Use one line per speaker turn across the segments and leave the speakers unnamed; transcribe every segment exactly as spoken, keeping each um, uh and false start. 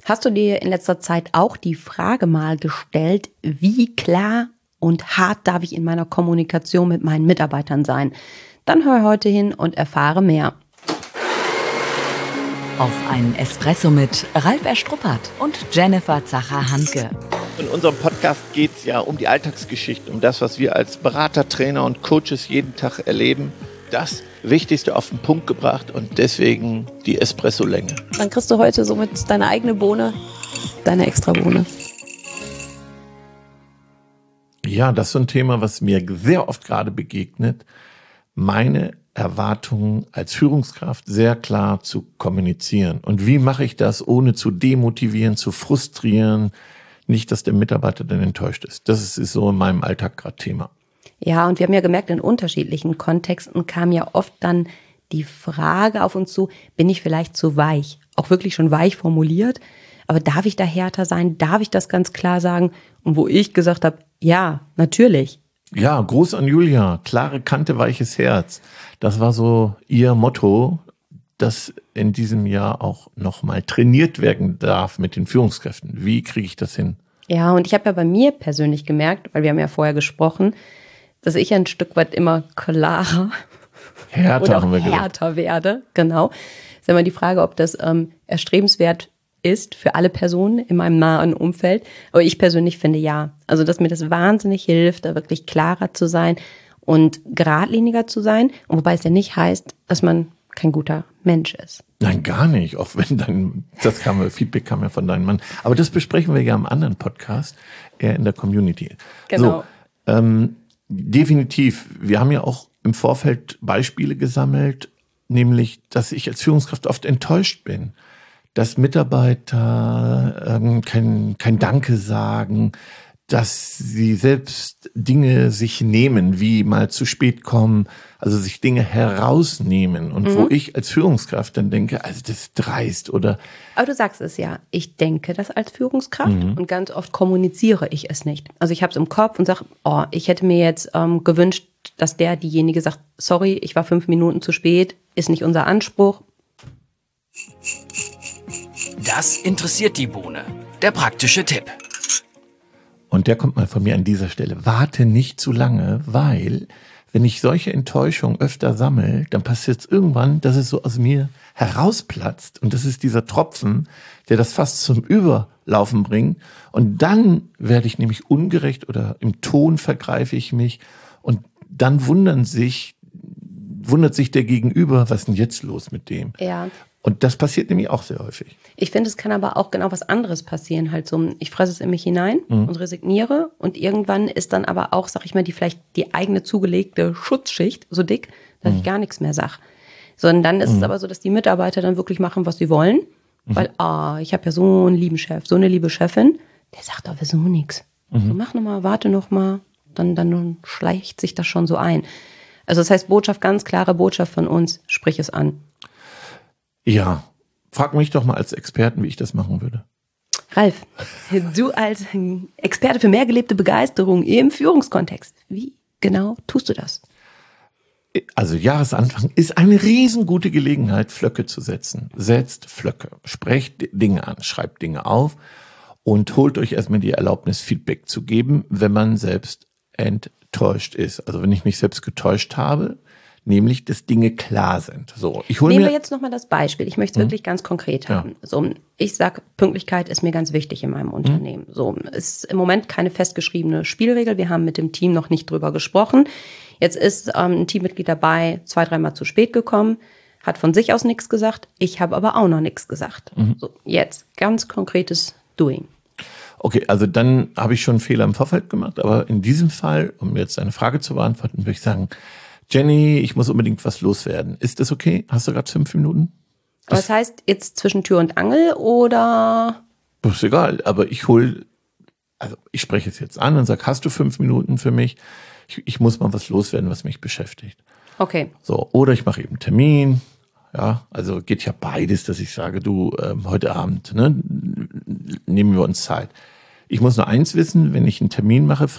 Hast du dir in letzter Zeit auch die Frage mal gestellt, wie klar und hart darf ich in meiner Kommunikation mit meinen Mitarbeitern sein? Dann hör heute hin und erfahre mehr.
Auf einen Espresso mit Ralf Erstruppert und Jennifer Zacher-Hanke.
In unserem Podcast geht es ja um die Alltagsgeschichte, um das, was wir als Berater, Trainer und Coaches jeden Tag erleben. Das Wichtigste auf den Punkt gebracht und deswegen die Espresso-Länge.
Dann kriegst du heute somit deine eigene Bohne, deine Extra-Bohne.
Ja, das ist so ein Thema, was mir sehr oft gerade begegnet. Meine Erwartungen als Führungskraft sehr klar zu kommunizieren. Und wie mache ich das, ohne zu demotivieren, zu frustrieren? Nicht, dass der Mitarbeiter dann enttäuscht ist. Das ist so in meinem Alltag gerade Thema.
Ja, und wir haben ja gemerkt, in unterschiedlichen Kontexten kam ja oft dann die Frage auf uns zu, bin ich vielleicht zu weich? Auch wirklich schon weich formuliert. Aber darf ich da härter sein? Darf ich das ganz klar sagen? Und wo ich gesagt habe, ja, natürlich.
Ja, Gruß an Julia, klare Kante, weiches Herz. Das war so ihr Motto, das in diesem Jahr auch nochmal trainiert werden darf mit den Führungskräften. Wie kriege ich das hin?
Ja, und ich habe ja bei mir persönlich gemerkt, weil wir haben ja vorher gesprochen, dass ich ein Stück weit immer klarer
härter,
oder auch
haben wir
härter werde. Genau. Ist immer die Frage, ob das ähm, erstrebenswert ist für alle Personen in meinem nahen Umfeld. Aber ich persönlich finde ja. Also, dass mir das wahnsinnig hilft, da wirklich klarer zu sein und geradliniger zu sein. Und wobei es ja nicht heißt, dass man kein guter Mensch ist.
Nein, gar nicht. Auch wenn dein, das kam, Feedback kam ja von deinem Mann. Aber das besprechen wir ja im anderen Podcast, eher in der Community.
Genau.
So, ähm, definitiv. Wir haben ja auch im Vorfeld Beispiele gesammelt, nämlich, dass ich als Führungskraft oft enttäuscht bin, dass Mitarbeiter ähm, kein, kein Danke sagen, dass sie selbst Dinge sich nehmen, wie mal zu spät kommen, also sich Dinge herausnehmen. Und mhm. wo ich als Führungskraft dann denke, also das ist dreist oder...
Aber du sagst es ja, ich denke das als Führungskraft
Mhm.
und ganz oft kommuniziere ich es nicht. Also ich habe es im Kopf und sage, oh, ich hätte mir jetzt ähm, gewünscht, dass der, diejenige sagt, sorry, ich war fünf Minuten zu spät, ist nicht unser Anspruch.
Das interessiert die Bohne. Der praktische Tipp.
Und der kommt mal von mir an dieser Stelle. Warte nicht zu lange, weil wenn ich solche Enttäuschungen öfter sammle, dann passiert es irgendwann, dass es so aus mir herausplatzt. Und das ist dieser Tropfen, der das fast zum Überlaufen bringt. Und dann werde ich nämlich ungerecht oder im Ton vergreife ich mich. Und dann wundern sich, wundert sich der Gegenüber, was ist denn jetzt los mit dem?
Ja.
Und das passiert nämlich auch sehr häufig.
Ich finde, es kann aber auch genau was anderes passieren. Halt so, ich fresse es in mich hinein
Mhm.
und resigniere. Und irgendwann ist dann aber auch, sag ich mal, die vielleicht die eigene zugelegte Schutzschicht so dick, dass
Mhm.
ich gar nichts mehr sage. Sondern dann ist
Mhm.
es aber so, dass die Mitarbeiter dann wirklich machen, was sie wollen.
Mhm.
Weil, ah, ich habe ja so einen lieben Chef, so eine liebe Chefin, der sagt aber so nichts.
Mhm.
So, mach nochmal, warte nochmal. Dann, dann schleicht sich das schon so ein. Also das heißt, Botschaft, ganz klare Botschaft von uns, sprich es an.
Ja, frag mich doch mal als Experten, wie ich das machen würde.
Ralf, du als Experte für mehr gelebte Begeisterung im Führungskontext, wie genau tust du das?
Also Jahresanfang ist eine riesengute Gelegenheit, Flöcke zu setzen. Setzt Flöcke, sprecht Dinge an, schreibt Dinge auf und holt euch erstmal die Erlaubnis, Feedback zu geben, wenn man selbst enttäuscht ist. Also wenn ich mich selbst getäuscht habe, nämlich, dass Dinge klar sind. So, ich hole
Nehmen
mir
wir jetzt nochmal das Beispiel. Ich möchte es
Mhm.
wirklich ganz konkret
Ja.
haben. So, ich sage, Pünktlichkeit ist mir ganz wichtig in meinem Unternehmen. So, ist im Moment keine festgeschriebene Spielregel. Wir haben mit dem Team noch nicht drüber gesprochen. Jetzt ist ähm, ein Teammitglied dabei, zwei, dreimal zu spät gekommen, hat von sich aus nichts gesagt. Ich habe aber auch noch nichts gesagt.
Mhm.
So, jetzt ganz konkretes Doing.
Okay, also dann habe ich schon einen Fehler im Vorfeld gemacht, aber in diesem Fall, um jetzt eine Frage zu beantworten, würde ich sagen, Jenny, ich muss unbedingt was loswerden. Ist das okay? Hast du gerade fünf Minuten?
Aber das heißt, jetzt zwischen Tür und Angel oder?
Das ist egal, aber ich hole, also ich spreche es jetzt an und sage, hast du fünf Minuten für mich? Ich, ich muss mal was loswerden, was mich beschäftigt.
Okay.
So, oder ich mache eben einen Termin. Ja, also geht ja beides, dass ich sage, du, ähm, heute Abend, ne, nehmen wir uns Zeit. Ich muss nur eins wissen, wenn ich einen Termin mache, fragt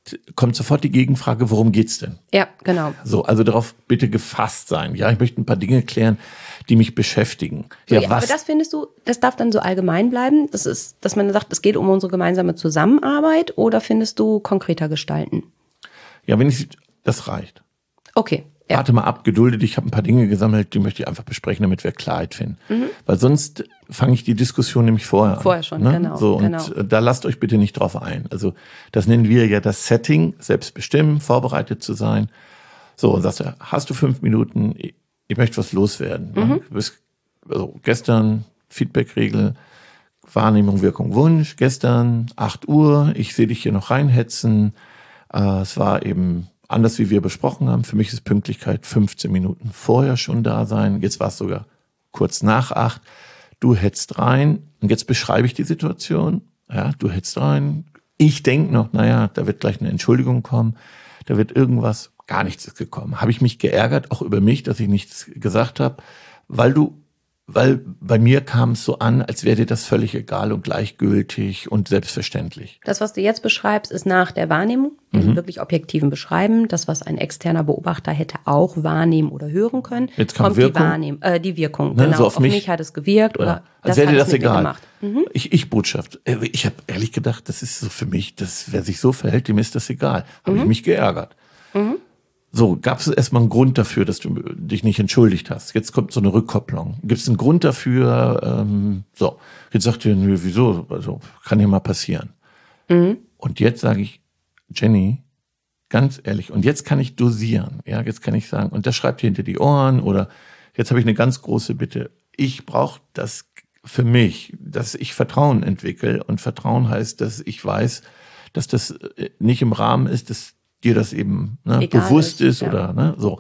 kommt sofort die Gegenfrage, worum geht's denn?
Ja, genau.
So, also darauf bitte gefasst sein. Ja, ich möchte ein paar Dinge klären, die mich beschäftigen.
So,
ja,
ja,
was?
aber das findest du, das darf dann so allgemein bleiben? Das ist, dass man sagt, es geht um unsere gemeinsame Zusammenarbeit, oder findest du konkreter gestalten?
Ja, wenn ich, das reicht.
Okay. Ja.
Warte mal ab, gedulde dich, ich habe ein paar Dinge gesammelt, die möchte ich einfach besprechen, damit wir Klarheit finden. Mhm. Weil sonst fange ich die Diskussion nämlich vorher an.
Vorher schon,
ne?
genau.
So, und
genau.
da lasst euch bitte nicht drauf ein. Also das nennen wir ja das Setting, selbst bestimmen, vorbereitet zu sein. So, und sagst du, hast du fünf Minuten, ich möchte was loswerden. Mhm. Ne? Du bist, also gestern Feedback-Regel, Wahrnehmung, Wirkung, Wunsch. Gestern acht Uhr, ich sehe dich hier noch reinhetzen. Äh, es war eben anders, wie wir besprochen haben. Für mich ist Pünktlichkeit fünfzehn Minuten vorher schon da sein. Jetzt war es sogar kurz nach acht. Du hetzt rein und jetzt beschreibe ich die Situation. Ja, du hetzt rein. Ich denke noch, naja, da wird gleich eine Entschuldigung kommen. Da wird irgendwas, gar nichts ist gekommen. Habe ich mich geärgert, auch über mich, dass ich nichts gesagt habe, weil du Weil bei mir kam es so an, als wäre dir das völlig egal und gleichgültig und selbstverständlich.
Das, was du jetzt beschreibst, ist nach der Wahrnehmung, dem mhm. wirklich objektiven Beschreiben. Das, was ein externer Beobachter hätte auch wahrnehmen oder hören können.
Jetzt kommt, kommt
Wirkung. Die, Wahrnehm äh, die Wirkung.
Ne,
genau.
so auf,
auf
mich,
mich hat es gewirkt.
Ja.
Oder
als
das
wäre dir
hat
das
es mit
egal.
dir gemacht. Mhm.
Ich, ich Botschaft. Ich habe ehrlich gedacht, das ist so für mich, dass wer sich so verhält, dem ist das egal. Habe
mhm.
ich mich geärgert. Mhm. So, gab es erstmal einen Grund dafür, dass du dich nicht entschuldigt hast. Jetzt kommt so eine Rückkopplung. Gibt es einen Grund dafür? Ähm, so, jetzt sagt ihr, nö, wieso? Also, kann ja mal passieren. Mhm. Und jetzt sage ich, Jenny, ganz ehrlich, und jetzt kann ich dosieren. Ja, jetzt kann ich sagen, und das schreibt ihr hinter die Ohren, oder jetzt habe ich eine ganz große Bitte. Ich brauche das für mich, dass ich Vertrauen entwickle. Und Vertrauen heißt, dass ich weiß, dass das nicht im Rahmen ist, dass dir das eben ne, bewusst ist, ist ja. oder ne, so.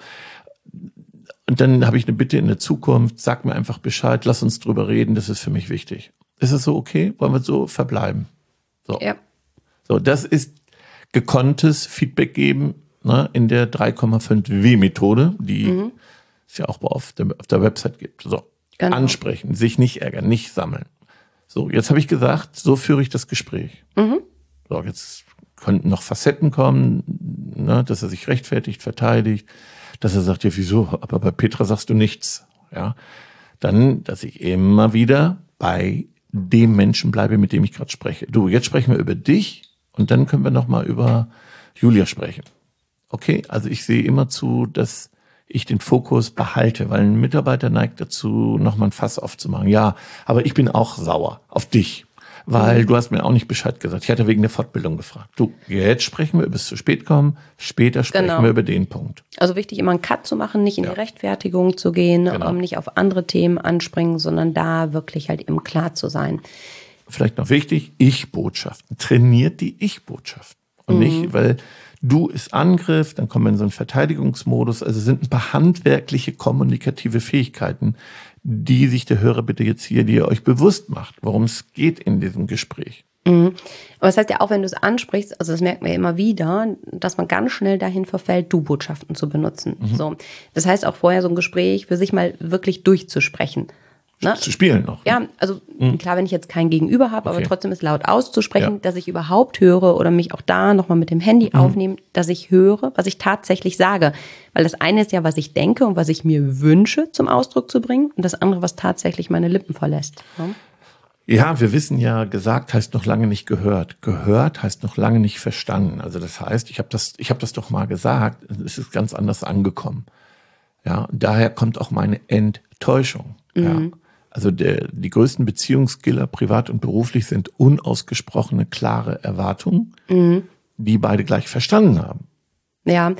Und dann habe ich eine Bitte in der Zukunft, sag mir einfach Bescheid, lass uns drüber reden, das ist für mich wichtig. Ist das so okay? Wollen wir so verbleiben? So,
ja.
so das ist gekonntes Feedback geben ne, in der drei Komma fünf W-Methode, die mhm. es ja auch auf der, auf der Website gibt. So, genau. Ansprechen, sich nicht ärgern, nicht sammeln. So, jetzt habe ich gesagt, so führe ich das Gespräch. Mhm. So, jetzt könnten noch Facetten kommen, ne, dass er sich rechtfertigt, verteidigt, dass er sagt, ja wieso, aber bei Petra sagst du nichts. Ja, dann, dass ich immer wieder bei dem Menschen bleibe, mit dem ich gerade spreche. Du, jetzt sprechen wir über dich und dann können wir nochmal über Julia sprechen. Okay, also ich sehe immer zu, dass ich den Fokus behalte, weil ein Mitarbeiter neigt dazu, nochmal ein Fass aufzumachen. Ja, aber ich bin auch sauer auf dich. Weil du hast mir auch nicht Bescheid gesagt. Ich hatte wegen der Fortbildung gefragt. Du, jetzt sprechen wir, bis zu spät kommen. Später sprechen genau. wir über den Punkt.
Also wichtig, immer einen Cut zu machen, nicht in ja. die Rechtfertigung zu gehen, genau. um nicht auf andere Themen anspringen, sondern da wirklich halt eben klar zu sein.
Vielleicht noch wichtig, Ich-Botschaften. Trainiert die Ich-Botschaften. Und mhm. nicht, weil du ist Angriff, dann kommen wir in so einen Verteidigungsmodus. Also sind ein paar handwerkliche, kommunikative Fähigkeiten, die sich der Hörer bitte jetzt hier, die ihr euch bewusst macht, worum es geht in diesem Gespräch.
Mhm. Aber es heißt ja auch, wenn du es ansprichst, also das merkt man ja immer wieder, dass man ganz schnell dahin verfällt, Du-Botschaften zu benutzen. Mhm. So, das heißt auch vorher so ein Gespräch für sich mal wirklich durchzusprechen. Ne?
Zu spielen noch.
Ja, also mhm. klar, wenn ich jetzt kein Gegenüber habe, okay. aber trotzdem ist laut auszusprechen,
ja.
dass ich überhaupt höre oder mich auch da nochmal mit dem Handy mhm. aufnehmen, dass ich höre, was ich tatsächlich sage. Weil das eine ist ja, was ich denke und was ich mir wünsche, zum Ausdruck zu bringen, und das andere, was tatsächlich meine Lippen verlässt. Ne?
Ja, wir wissen ja, gesagt heißt noch lange nicht gehört. Gehört heißt noch lange nicht verstanden. Also das heißt, ich habe das, ich habe das doch mal gesagt, es ist ganz anders angekommen. Ja, und daher kommt auch meine Enttäuschung. Mhm. Ja. Also der, die größten Beziehungskiller, privat und beruflich, sind unausgesprochene, klare Erwartungen, mhm. die beide gleich verstanden haben.
Ja,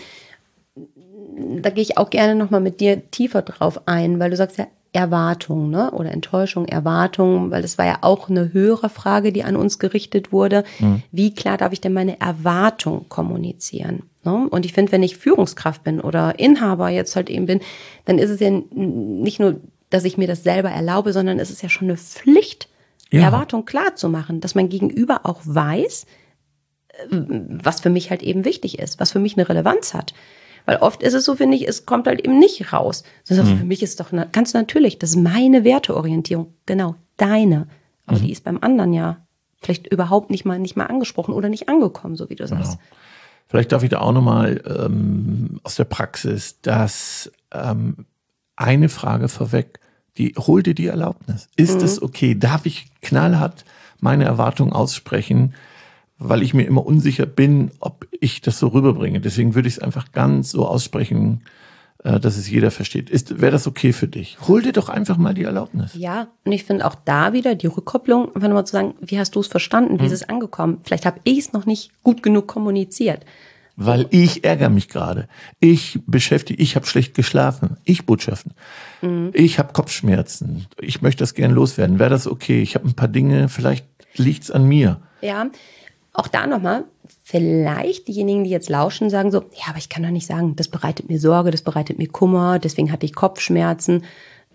da gehe ich auch gerne nochmal mit dir tiefer drauf ein, weil du sagst ja Erwartung, ne? Oder Enttäuschung, Erwartung, weil das war ja auch eine höhere Frage, die an uns gerichtet wurde. Mhm. Wie klar darf ich denn meine Erwartung kommunizieren? Ne? Und ich finde, wenn ich Führungskraft bin oder Inhaber jetzt halt eben bin, dann ist es ja nicht nur, dass ich mir das selber erlaube, sondern es ist ja schon eine Pflicht, ja. Erwartung klar zu machen, dass mein Gegenüber auch weiß, was für mich halt eben wichtig ist, was für mich eine Relevanz hat. Weil oft ist es so, finde ich, es kommt halt eben nicht raus. Das heißt, mhm. für mich ist es doch ganz natürlich, das ist meine Werteorientierung, genau, deine. Aber mhm. die ist beim anderen ja vielleicht überhaupt nicht mal, nicht mal angesprochen oder nicht angekommen, so wie du sagst.
Genau. Vielleicht darf ich da auch nochmal ähm, aus der Praxis, dass ähm, eine Frage vorweg, die hol dir die Erlaubnis. Ist mhm. es okay? Darf ich knallhart meine Erwartungen aussprechen, weil ich mir immer unsicher bin, ob ich das so rüberbringe. Deswegen würde ich es einfach ganz so aussprechen, dass es jeder versteht. Ist, wäre das okay für dich? Hol dir doch einfach mal die Erlaubnis.
Ja, und ich finde auch da wieder die Rückkopplung, einfach mal zu sagen, wie hast du es verstanden, wie hm. ist es angekommen? Vielleicht habe ich es noch nicht gut genug kommuniziert.
Weil ich ärgere mich gerade. Ich beschäftige, ich habe schlecht geschlafen. Ich Botschaften. Mhm. Ich habe Kopfschmerzen. Ich möchte das gern loswerden. Wäre das okay? Ich habe ein paar Dinge, vielleicht liegt es an mir.
Ja, auch da nochmal, vielleicht diejenigen, die jetzt lauschen, sagen so, ja, aber ich kann doch nicht sagen, das bereitet mir Sorge, das bereitet mir Kummer, deswegen hatte ich Kopfschmerzen.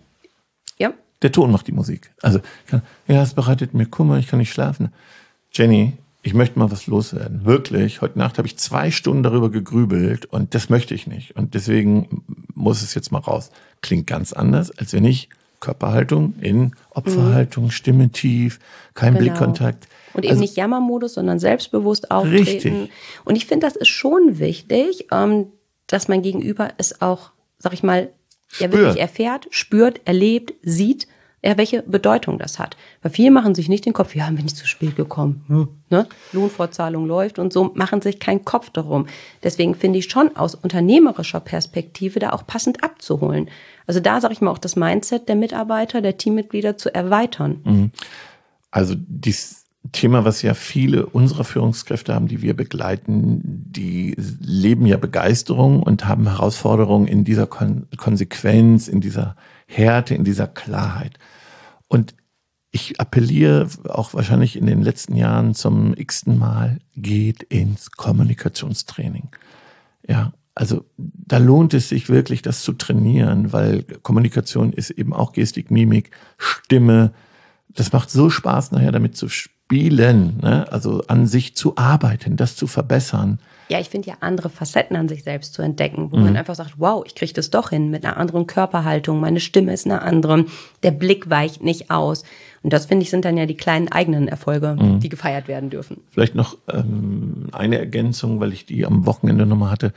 Ja.
Der Ton macht die Musik. Also, ja, es bereitet mir Kummer, ich kann nicht schlafen. Jenny, ich möchte mal was loswerden. Wirklich, heute Nacht habe ich zwei Stunden darüber gegrübelt und das möchte ich nicht. Und deswegen muss es jetzt mal raus. Klingt ganz anders, als wenn ich Körperhaltung in Opferhaltung, mhm. Stimme tief, kein genau. Blickkontakt.
Und eben also, nicht Jammermodus, sondern selbstbewusst auftreten. Richtig. Und ich finde, das ist schon wichtig, dass mein Gegenüber es auch, sag ich mal, ja wirklich erfährt, spürt, erlebt, sieht, ja, welche Bedeutung das hat. Weil viele machen sich nicht den Kopf, ja, bin ich zu spät gekommen. Hm. Ne? Lohnfortzahlung läuft und so, machen sich keinen Kopf darum. Deswegen finde ich schon aus unternehmerischer Perspektive da auch passend abzuholen. Also da sage ich mal auch das Mindset der Mitarbeiter, der Teammitglieder zu erweitern.
Also dieses Thema, was ja viele unserer Führungskräfte haben, die wir begleiten, die leben ja Begeisterung und haben Herausforderungen in dieser Kon- Konsequenz, in dieser Härte, in dieser Klarheit. Und ich appelliere auch wahrscheinlich in den letzten Jahren zum x-ten Mal, geht ins Kommunikationstraining. Ja, also da lohnt es sich wirklich, das zu trainieren, weil Kommunikation ist eben auch Gestik, Mimik, Stimme. Das macht so Spaß, nachher damit zu spielen, ne? Also an sich zu arbeiten, das zu verbessern.
Ja, ich finde ja andere Facetten an sich selbst zu entdecken, wo mhm. man einfach sagt, wow, ich kriege das doch hin mit einer anderen Körperhaltung, meine Stimme ist eine andere, der Blick weicht nicht aus. Und das, finde ich, sind dann ja die kleinen eigenen Erfolge, mhm. die gefeiert werden dürfen.
Vielleicht noch ähm, eine Ergänzung, weil ich die am Wochenende nochmal hatte.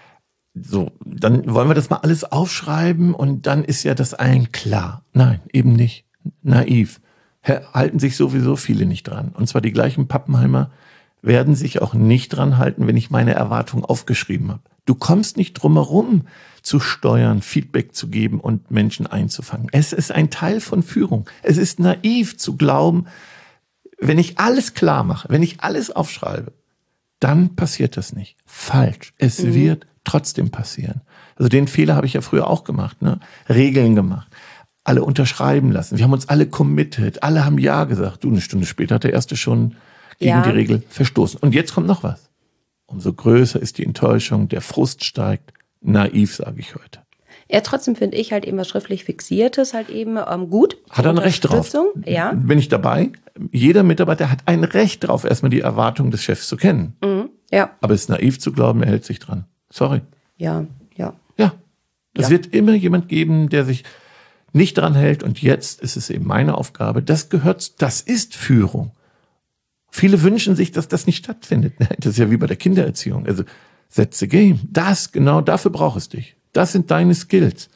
So, dann wollen wir das mal alles aufschreiben und dann ist ja das allen klar. Nein, eben nicht. Naiv. Halten sich sowieso viele nicht dran. Und zwar die gleichen Pappenheimer werden sich auch nicht dran halten, wenn ich meine Erwartungen aufgeschrieben habe. Du kommst nicht drum herum, zu steuern, Feedback zu geben und Menschen einzufangen. Es ist ein Teil von Führung. Es ist naiv zu glauben, wenn ich alles klar mache, wenn ich alles aufschreibe, dann passiert das nicht. Falsch. Es mhm. wird trotzdem passieren. Also den Fehler habe ich ja früher auch gemacht, ne? Regeln gemacht. Alle unterschreiben lassen. Wir haben uns alle committed. Alle haben Ja gesagt. Du, eine Stunde später hat der Erste schon gegen ja. die Regel verstoßen. Und jetzt kommt noch was. Umso größer ist die Enttäuschung, der Frust steigt. Naiv, sage ich heute.
Ja, trotzdem finde ich halt eben was schriftlich Fixiertes halt eben ähm, gut.
Hat er ein Recht drauf?
Ja.
Bin ich dabei? Jeder Mitarbeiter hat ein Recht drauf, erstmal die Erwartungen des Chefs zu kennen.
Mhm. Ja.
Aber es ist naiv zu glauben, er hält sich dran. Sorry.
Ja, ja.
Ja. Es
ja.
wird immer jemand geben, der sich nicht dran hält. Und jetzt ist es eben meine Aufgabe. Das gehört, das ist Führung. Viele wünschen sich, dass das nicht stattfindet. Das ist ja wie bei der Kindererziehung. Also, that's the game. Das, genau dafür braucht es dich. Das sind deine Skills.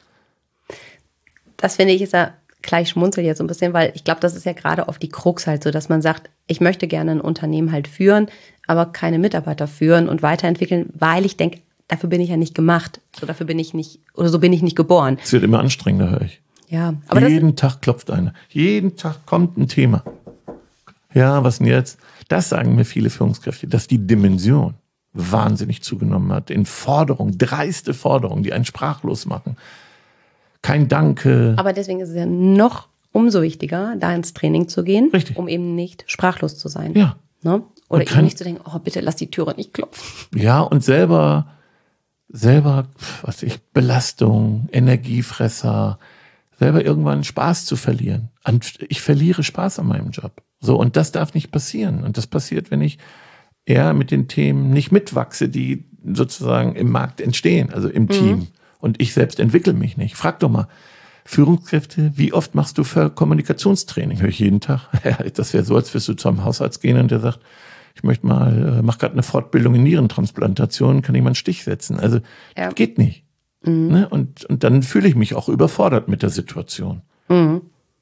Das finde ich ist ja gleich schmunzel jetzt so ein bisschen, weil ich glaube, das ist ja gerade oft die Krux halt so, dass man sagt, ich möchte gerne ein Unternehmen halt führen, aber keine Mitarbeiter führen und weiterentwickeln, weil ich denke, dafür bin ich ja nicht gemacht. So dafür bin ich nicht, oder so bin ich nicht geboren.
Es wird immer anstrengender, höre ich.
Ja, aber
jeden Tag klopft einer. Jeden Tag kommt ein Thema. Ja, was denn jetzt? Das sagen mir viele Führungskräfte, dass die Dimension wahnsinnig zugenommen hat. In Forderungen, dreiste Forderungen, die einen sprachlos machen. Kein Danke.
Aber deswegen ist es ja noch umso wichtiger, da ins Training zu gehen,
Richtig.
Um eben nicht sprachlos zu sein.
Ja.
Ne? Oder
und
eben
kann,
nicht zu denken, oh bitte lass die Türe nicht klopfen.
Ja, und selber, selber, was weiß ich, Belastung, Energiefresser, selber irgendwann Spaß zu verlieren. Und ich verliere Spaß an meinem Job. So, und das darf nicht passieren. Und das passiert, wenn ich eher mit den Themen nicht mitwachse, die sozusagen im Markt entstehen, also im mhm. Team. Und ich selbst entwickle mich nicht. Frag doch mal, Führungskräfte, wie oft machst du für Kommunikationstraining? Höre ich jeden Tag. Ja, das wäre so, als wirst du zu einem Hausarzt gehen und der sagt, ich möchte mal, äh, mach gerade eine Fortbildung in Nierentransplantation, kann ich mal einen Stich setzen. Also
Ja.
geht nicht.
Mhm.
Ne? Und, und dann fühle ich mich auch überfordert mit der Situation.
Mhm.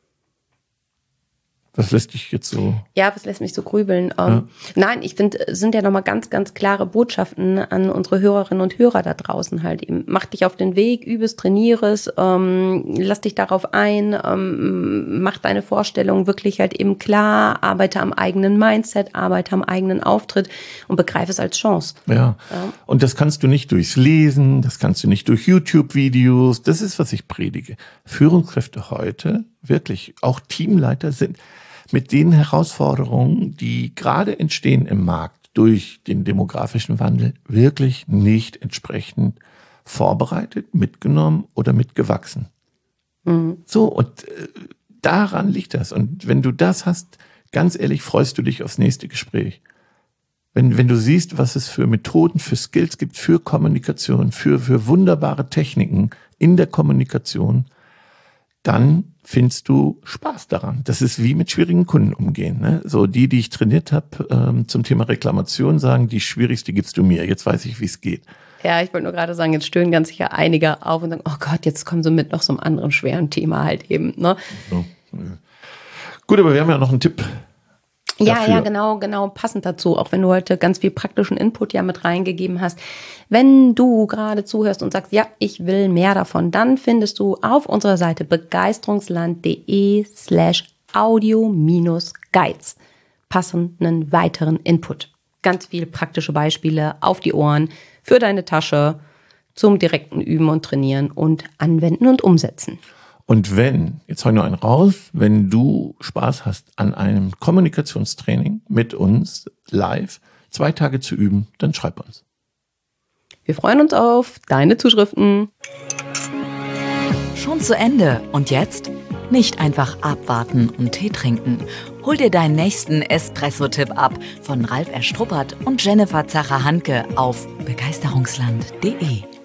Was lässt dich jetzt so?
Ja, was lässt mich so grübeln? Ähm,
Ja.
Nein, ich finde, es sind ja nochmal ganz, ganz klare Botschaften an unsere Hörerinnen und Hörer da draußen halt eben. Mach dich auf den Weg, übe es, trainiere es, ähm, lass dich darauf ein, ähm, mach deine Vorstellungen wirklich halt eben klar, arbeite am eigenen Mindset, arbeite am eigenen Auftritt und begreife es als Chance.
Ja.
Ja.
Und das kannst du nicht durchs Lesen, das kannst du nicht durch YouTube-Videos. Das ist, was ich predige. Führungskräfte heute, wirklich, auch Teamleiter sind mit den Herausforderungen, die gerade entstehen im Markt durch den demografischen Wandel, wirklich nicht entsprechend vorbereitet, mitgenommen oder mitgewachsen.
Mhm.
So, und äh, daran liegt das. Und wenn du das hast, ganz ehrlich, freust du dich aufs nächste Gespräch. Wenn, wenn du siehst, was es für Methoden, für Skills gibt, für Kommunikation, für, für wunderbare Techniken in der Kommunikation, dann findest du Spaß daran. Das ist wie mit schwierigen Kunden umgehen. Ne? So die, die ich trainiert habe ähm, zum Thema Reklamation, sagen, die schwierigste gibst du mir. Jetzt weiß ich, wie es geht.
Ja, ich wollte nur gerade sagen, jetzt stöhnen ganz sicher einige auf und sagen, oh Gott, jetzt kommen sie mit noch so einem anderen schweren Thema halt eben. Ne?
So. Gut, aber wir haben ja noch einen Tipp.
Ja,
dafür.
ja, genau, genau, passend dazu, auch wenn du heute ganz viel praktischen Input ja mit reingegeben hast. Wenn du gerade zuhörst und sagst, ja, ich will mehr davon, dann findest du auf unserer Seite begeisterungsland.de slash audio minus guides passenden weiteren Input. Ganz viele praktische Beispiele auf die Ohren für deine Tasche zum direkten Üben und Trainieren und Anwenden und Umsetzen.
Und wenn, jetzt hau ich noch einen raus, wenn du Spaß hast an einem Kommunikationstraining mit uns live, zwei Tage zu üben, dann schreib uns.
Wir freuen uns auf deine Zuschriften.
Schon zu Ende. Und jetzt? Nicht einfach abwarten und Tee trinken. Hol dir deinen nächsten Espresso-Tipp ab von Ralf Erstruppert und Jennifer Zacher-Hanke auf begeisterungsland punkt de.